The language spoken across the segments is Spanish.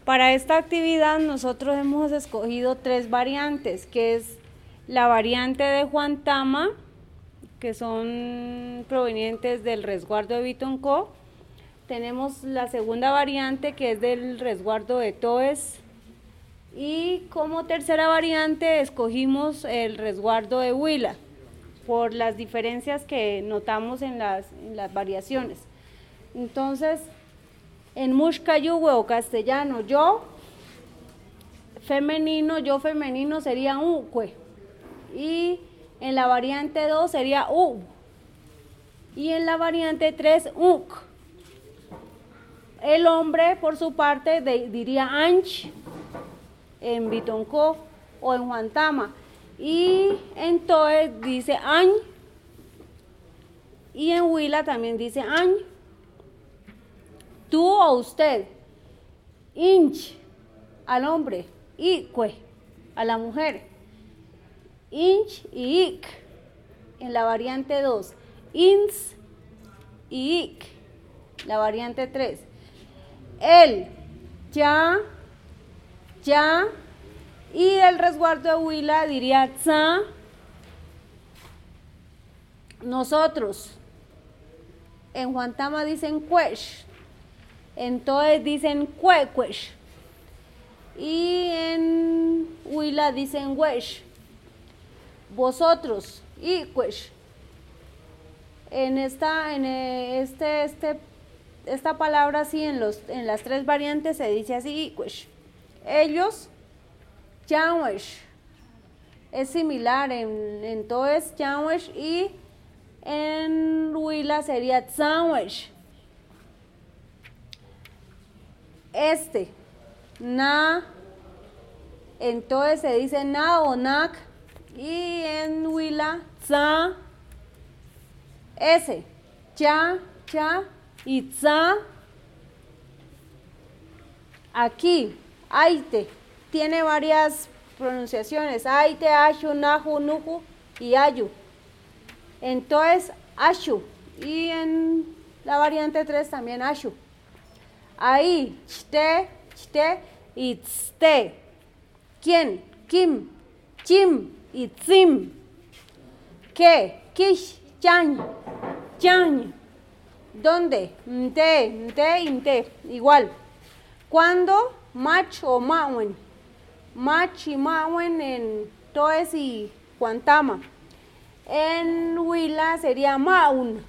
Para esta actividad nosotros hemos escogido 3 variantes, que es la variante de Juantama, que son provenientes del resguardo de Bitoncó. Tenemos la segunda variante, que es del resguardo de Toes. Y como tercera variante escogimos el resguardo de Huila, por las diferencias que notamos en las variaciones. Entonces, en Mushkayuhue o castellano, yo femenino sería uque. Y en la variante 2 sería u. Y en la variante 3, uk. El hombre, por su parte, diría anch en Bitoncó o en Juantama. Y entonces dice añ. Y en Huila también dice añ. Tú o usted. Inch al hombre. Ique a la mujer. Inch y ik en la variante 2. Ins y ik, la variante 3. Él, ya, y el resguardo de Huila diría tza. Nosotros, en Juantama dicen cuesh, entonces dicen cuecuesh, y en Huila dicen wesh. Vosotros, iquesh. En esta palabra así en las 3 variantes se dice así iquesh. Ellos, yanwesh. Es similar en Toes, yanwesh, y en Huila sería tzanwesh. Na, entonces se dice na o nak, y en Huila tza, cha y tza. Aquí, aite, tiene varias pronunciaciones, aite, ashu, nahu, nuhu y ayu. Entonces, ashu, y en la variante 3 también ashu. Ahí, chte y tzte. ¿Quién? Kim, chim y tzim. ¿Qué? Kish, chan. ¿Dónde? Nte y nte. Igual. ¿Cuándo? Mach o mawen. Mach y mawen en Toes y Juantama. En Huila sería maun.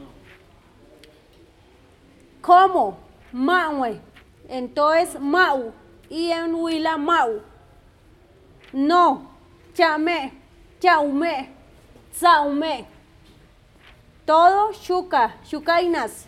¿Cómo? Mawe. Entonces mau. Y en Huila mau. No. Chame. Chaume. Saume. Todo shukainas.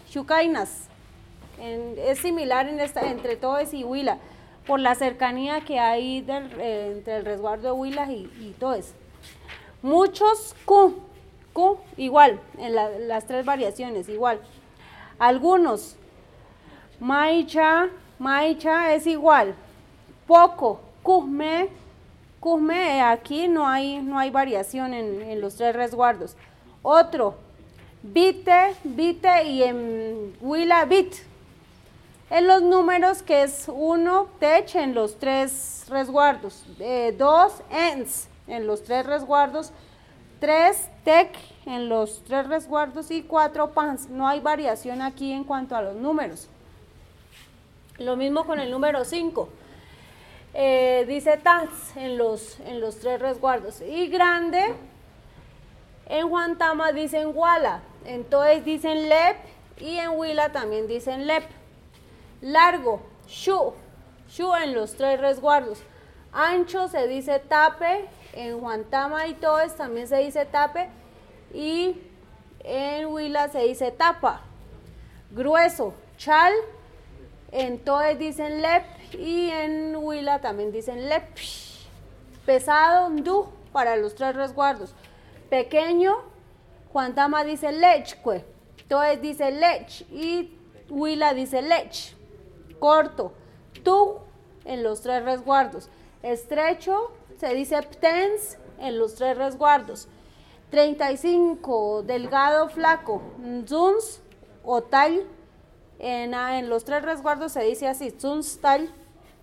Es similar entre Toes y Huila, por la cercanía que hay entre el resguardo de Huila y Toes. Muchos ku igual, en las 3 variaciones, igual. Algunos, maicha es igual. Poco, kuhme, aquí no hay variación en los 3 resguardos. Otro, bite y en Huila bit. En los números, que es 1 tech en los 3 resguardos, 2 ens en los 3 resguardos, 3 tech en los 3 resguardos y 4 pans. No hay variación aquí en cuanto a los números. Lo mismo con el número 5. Dice taz en los 3 resguardos. Y grande, en Juantama dicen wala, entonces dicen lep, y en Huila también dicen lep. Largo, shu en los 3 resguardos. Ancho se dice tape, en Juantama y Toes también se dice tape, y en Huila se dice tapa. Grueso, chal, en Toes dicen lep, y en Huila también dicen lep. Pesado, ndu, para los 3 resguardos. Pequeño, Juantama dice lechque, Toes dice lech, y Huila dice lech. Corto, tu, en los 3 resguardos. Estrecho, se dice ptens en los 3 resguardos. 35, delgado, flaco, o tal, en los 3 resguardos se dice así, tal.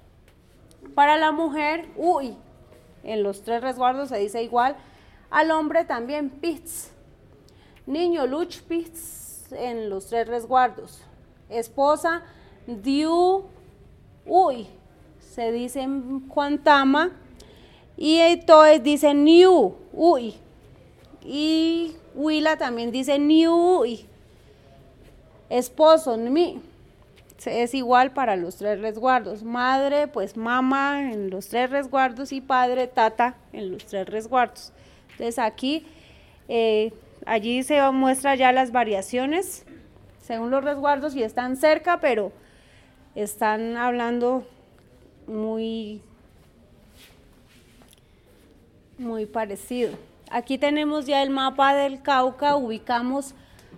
Para la mujer, uy, en los 3 resguardos se dice igual. Al hombre también, pitz. Niño, luch, pitz, en los 3 resguardos. Esposa, diu, uy, se dice en Juantama. Y entonces dice niu, uy. Y huila también dice niu, uy. Esposo, mi. Es igual para los 3 resguardos. Madre, pues mamá en los 3 resguardos y padre, tata en los 3 resguardos. Entonces aquí, allí se muestra ya las variaciones según los resguardos y están cerca, pero están hablando muy parecido. Aquí tenemos ya el mapa del Cauca, ubicamos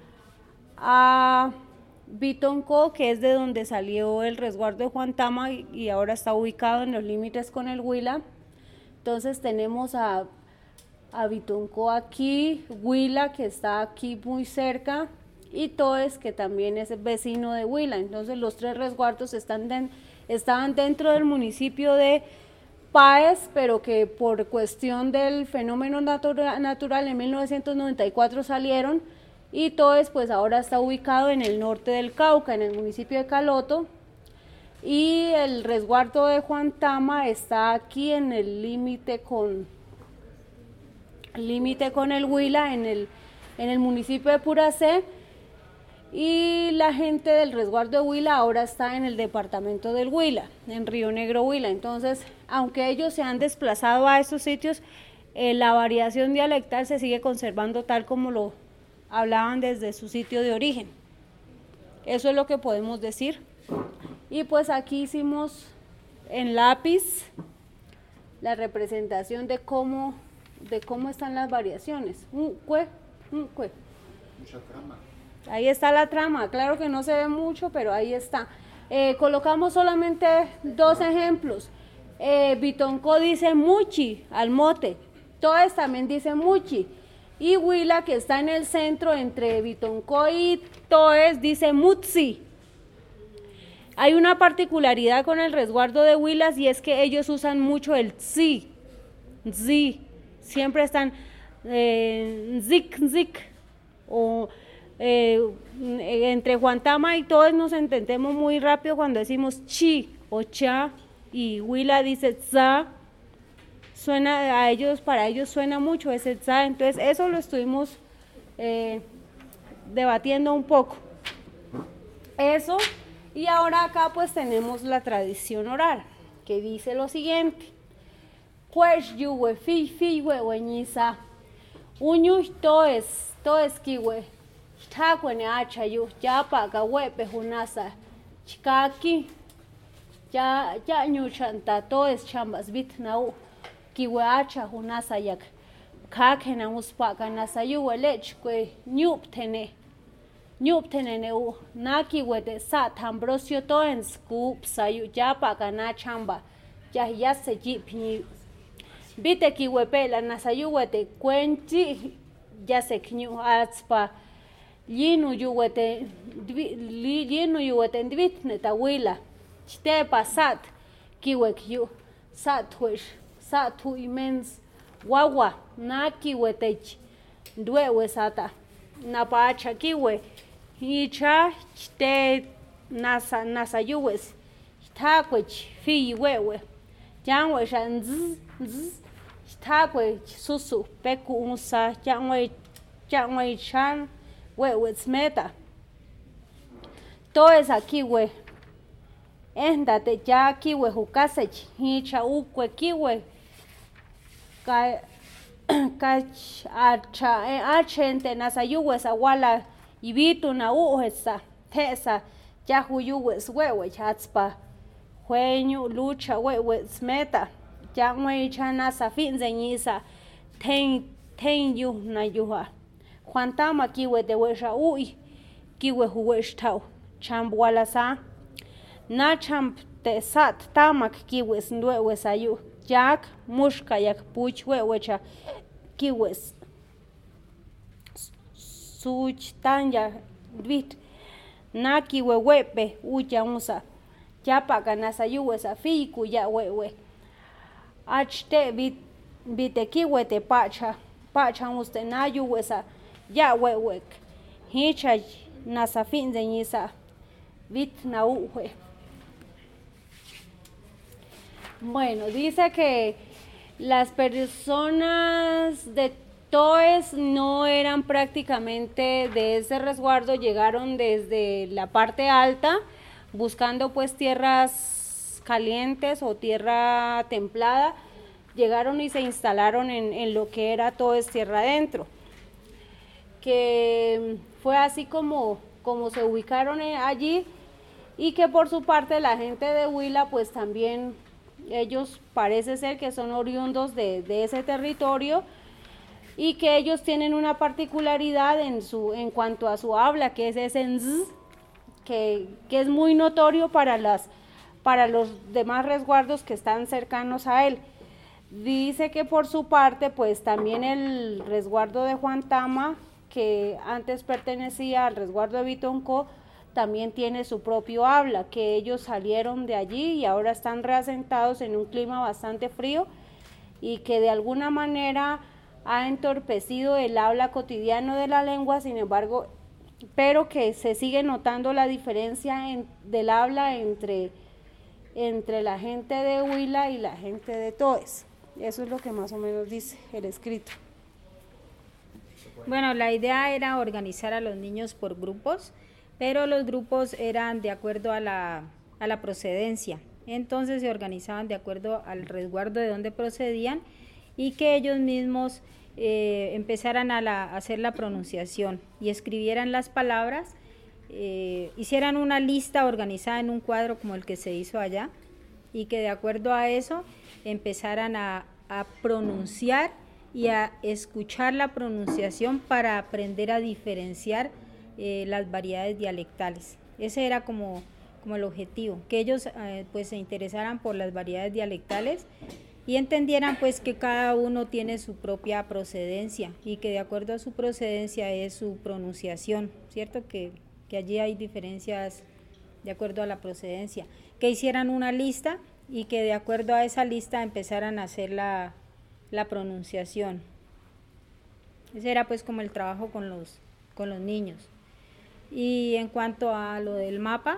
a Bitonco, que es de donde salió el resguardo de Juantama y ahora está ubicado en los límites con el Huila. Entonces tenemos a Bitonco aquí, Huila que está aquí muy cerca y Toes que también es vecino de Huila. Entonces los 3 resguardos estaban dentro del municipio de Páez, pero que por cuestión del fenómeno natural en 1994 salieron. Y Toes pues ahora está ubicado en el norte del Cauca, en el municipio de Caloto. Y el resguardo de Juantama está aquí en el límite con el Huila, en el municipio de Puracé. Y la gente del resguardo de Huila ahora está en el departamento del Huila, en Río Negro, Huila. Entonces, aunque ellos se han desplazado a esos sitios, la variación dialectal se sigue conservando tal como lo hablaban desde su sitio de origen. Eso es lo que podemos decir. Y pues aquí hicimos en lápiz la representación de cómo están las variaciones. Mucha trama. Ahí está la trama, claro que no se ve mucho, pero ahí está. Colocamos solamente 2 ejemplos. Bitonco dice muchi al mote, Toes también dice muchi. Y Huila, que está en el centro entre Bitonco y Toes, dice mutsi. Hay una particularidad con el resguardo de Huilas y es que ellos usan mucho el tzi. Siempre están zik, o entre Juantama y Toes nos entendemos muy rápido cuando decimos chi o cha, y Huila dice tza. Suena a ellos, para ellos suena mucho ese tza, entonces eso lo estuvimos debatiendo un poco. Eso, y ahora acá pues tenemos la tradición oral, que dice lo siguiente. Pues yuwe fi weñisa, uñu toes kiwe, tacuene achayu, ya paga wepe junasa, chikaki, ya ñuchanta toes chambas bitnau. Kiwacha hunasa yak kakena uspaka nasayu welech kwe nyuptene neu naki wete sat ambrosio toens kup sayu yapa kana chamba ya se jipni bite kiwepela nasayu wete kwenchi ya se knyu atspa linu yuwete ndvitne tawila chitepa sat kiwekyu satwish Satu imens wawa naki wetech ndwewe sata napacha kiwe hicha chite nasa yuwes takwech fi wewe janwe shanz takwe susu peku unsa janwe chan wewe smeta toes akiwe endate ya kiwe hukasech hicha ukwe kiwe achente nasayuwes awala ibitu na uhesa tesa yahuyuwes wewe chatspa jueñu lucha wewe smeta yangwe chanasa finzeñisa ten yu na yuha Juantama kiwe de wesha ui kiwe huwesh tau chambwalasa na champ te sat tamak kiwes ndwewe sayu yak mushka yak puch wewecha kiwes such tanya dwit na kiwe wepe uya unsa ya paganasayuwe sa fiku ya wewe achte bitekiwe te pacha ustenayuwe sa ya wewe hicha nasafin zeñisa bit nauwe. Bueno, dice que las personas de Toes no eran prácticamente de ese resguardo, llegaron desde la parte alta buscando pues tierras calientes o tierra templada, llegaron y se instalaron en lo que era Toes tierra adentro, que fue así como se ubicaron allí, y que por su parte la gente de Huila pues también ellos parece ser que son oriundos de ese territorio, y que ellos tienen una particularidad en cuanto a su habla, que es ese nz, que es muy notorio para los demás resguardos que están cercanos a él. Dice que por su parte pues también el resguardo de Juantama, que antes pertenecía al resguardo de Bitoncó, también tiene su propio habla, que ellos salieron de allí y ahora están reasentados en un clima bastante frío, y que de alguna manera ha entorpecido el habla cotidiano de la lengua, sin embargo, pero que se sigue notando la diferencia del habla entre la gente de Huila y la gente de Toes. Eso es lo que más o menos dice el escrito. Bueno, la idea era organizar a los niños por grupos, pero los grupos eran de acuerdo a la procedencia. Entonces se organizaban de acuerdo al resguardo de donde procedían, y que ellos mismos empezaran a hacer la pronunciación y escribieran las palabras, hicieran una lista organizada en un cuadro como el que se hizo allá, y que de acuerdo a eso empezaran a pronunciar y a escuchar la pronunciación para aprender a diferenciar las variedades dialectales. Ese era como el objetivo, que ellos pues se interesaran por las variedades dialectales y entendieran pues que cada uno tiene su propia procedencia, y que de acuerdo a su procedencia es su pronunciación, ¿cierto? Que allí hay diferencias de acuerdo a la procedencia, que hicieran una lista y que de acuerdo a esa lista empezaran a hacer la pronunciación. Ese era pues como el trabajo con los niños. Y en cuanto a lo del mapa,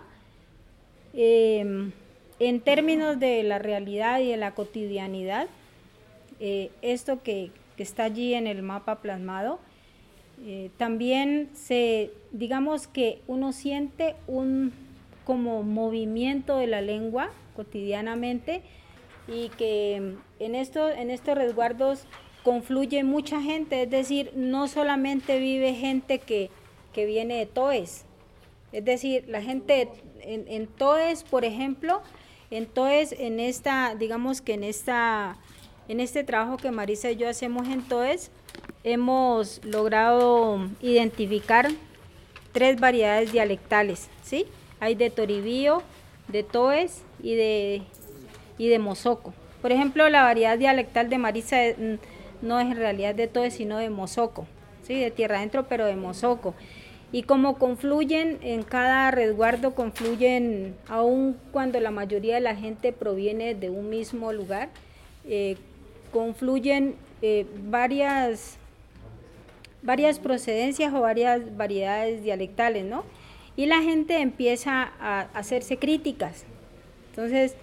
en términos de la realidad y de la cotidianidad, esto que está allí en el mapa plasmado, también digamos que uno siente un como movimiento de la lengua cotidianamente, y que en estos resguardos confluye mucha gente, es decir, no solamente vive gente que viene de Toes, es decir, la gente en Toes, por ejemplo, en Toes, digamos que en este trabajo que Marisa y yo hacemos en Toes, hemos logrado identificar 3 variedades dialectales, ¿sí? Hay de Toribío, de Toes y de Mozoco. Por ejemplo, la variedad dialectal de Marisa no es en realidad de Toes, sino de Mozoco, ¿sí? De tierra adentro, pero de Mozoco. Y como confluyen en cada resguardo, confluyen, aun cuando la mayoría de la gente proviene de un mismo lugar, confluyen varias procedencias o varias variedades dialectales, ¿no? Y la gente empieza a hacerse críticas. Entonces,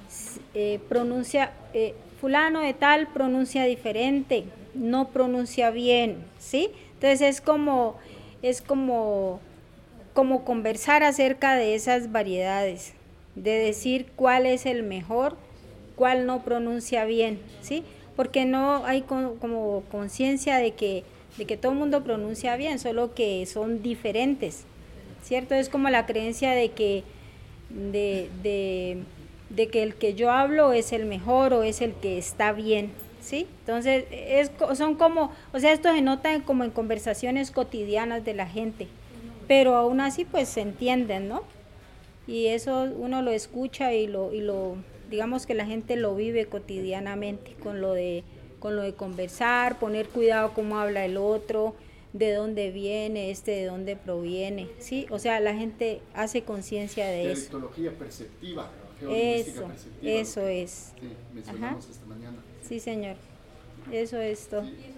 fulano de tal pronuncia diferente, no pronuncia bien, ¿sí? Entonces es como conversar acerca de esas variedades, de decir cuál es el mejor, cuál no pronuncia bien, ¿sí? Porque no hay como conciencia de que todo el mundo pronuncia bien, solo que son diferentes, ¿cierto? Es como la creencia de que el que yo hablo es el mejor o es el que está bien, ¿sí? Entonces, son como, o sea, esto se nota como en conversaciones cotidianas de la gente, pero aún así pues se entienden, ¿no? Y eso uno lo escucha y lo digamos que la gente lo vive cotidianamente con lo de conversar, poner cuidado cómo habla el otro, de dónde viene, de dónde proviene, ¿sí? O sea, la gente hace conciencia de eso. Gerontología perceptiva, Eso, perceptiva. eso es. Sí, mencionamos esta mañana. Sí, señor. Eso es todo. Sí.